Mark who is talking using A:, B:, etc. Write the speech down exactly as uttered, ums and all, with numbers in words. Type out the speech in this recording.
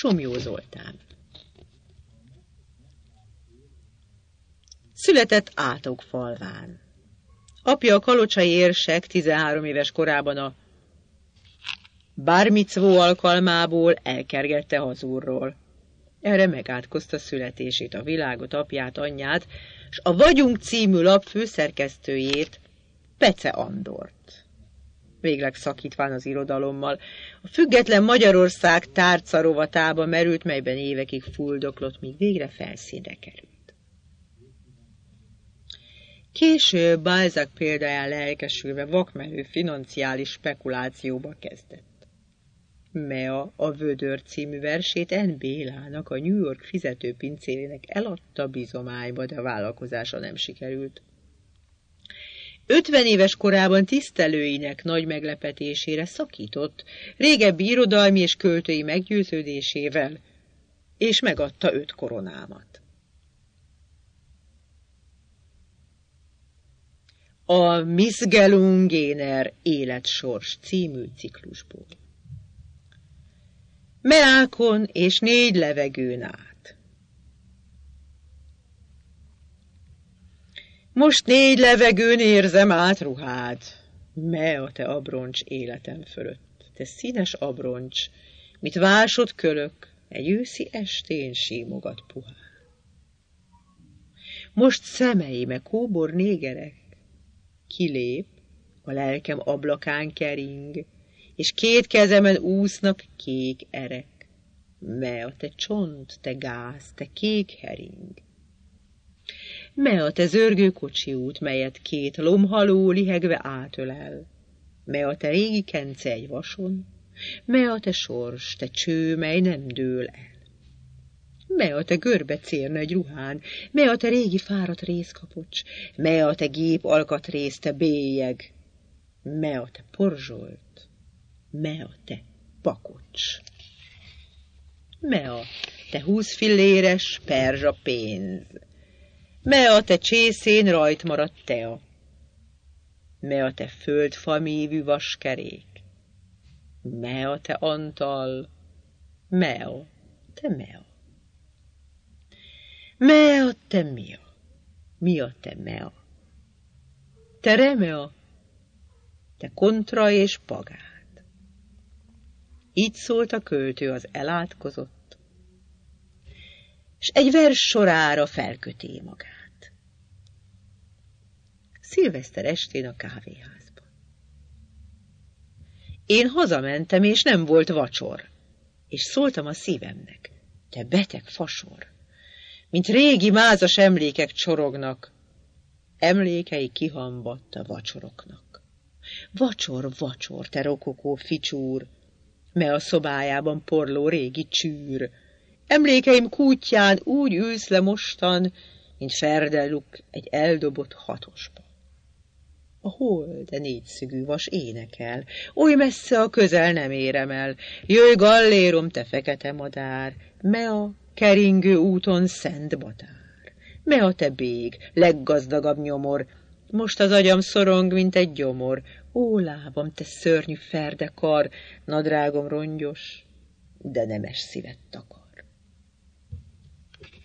A: Somlyó Zoltán. Született Átokfalván. Apja a kalocsai érsek tizenhárom éves korában a bármicvó alkalmából elkergette hazúrról. Erre megátkozta születését, a világot, apját, anyját, s a Vagyunk című lap főszerkesztőjét, Pece Andort. Végleg szakítván az irodalommal, a Független Magyarország tárca rovatába merült, melyben évekig fuldoklott, míg végre felszínre került. Később Balzac példáján lelkesülve vakmerő financiális spekulációba kezdett. Mea a Vödör című versét N. Bélának, a New York fizetőpincérének eladta bizományba, de a vállalkozása nem sikerült. ötven éves korában tisztelőinek nagy meglepetésére szakított, régebbi irodalmi és költői meggyőződésével, és megadta öt koronámat. A Missgelungener életsors című ciklusból. Meákon és négy levegőn át. Most négy levegőn érzem át ruhád, Mea, te abroncs életem fölött, te színes abroncs, mit vásod kölök, egy őszi estén símogat puhán. Most szemeime kóbor négerek, kilép, a lelkem ablakán kering, és két kezemen úsznak kék erek. Mea, te csont, te gáz, te kék hering. Mea, te zörgő kocsiút, melyet két lomhaló lihegve átölel. Mea, te régi kence egy vason. Mea, te sors, te cső, mely nem dől el. Mea, te görbe cérna egy ruhán. Mea, te régi fáradt részkapocs. Mea, te gép alkatrész, te bélyeg. Mea, te porzsolt. Mea, te pakocs. Mea, te húsz filléres perzsa pénz. Mea, te csészén rajt maradt tea. Mea, te földfamívű vaskerék. Mea, te Antal. Mea, te Mea. Mea, te Mia. Mia, te Mea. Te Remea, te kontra és pagát. Így szólt a költő az elátkozott, s egy vers sorára felköté magát. Szilveszter estén a kávéházban. Én hazamentem, és nem volt vacsor, és szóltam a szívemnek, te beteg fasor, mint régi mázas emlékek csorognak, emlékei kihambadt a vacsoroknak. Vacsor, vacsor, te rokokó ficsúr, me a szobájában porló régi csűr. Emlékeim kútján úgy ülsz le mostan, mint Ferdeluk egy eldobott hatosba. A hold, de négyszögű vas énekel, oly messze a közel nem érem el. Jöjj, gallérom, te fekete madár, me a keringő úton szent batár. Me a te bég, leggazdagabb nyomor, most az agyam szorong, mint egy gyomor. Ó, lábam, te szörnyű ferdekar, nadrágom rongyos, de nemes szívet takar.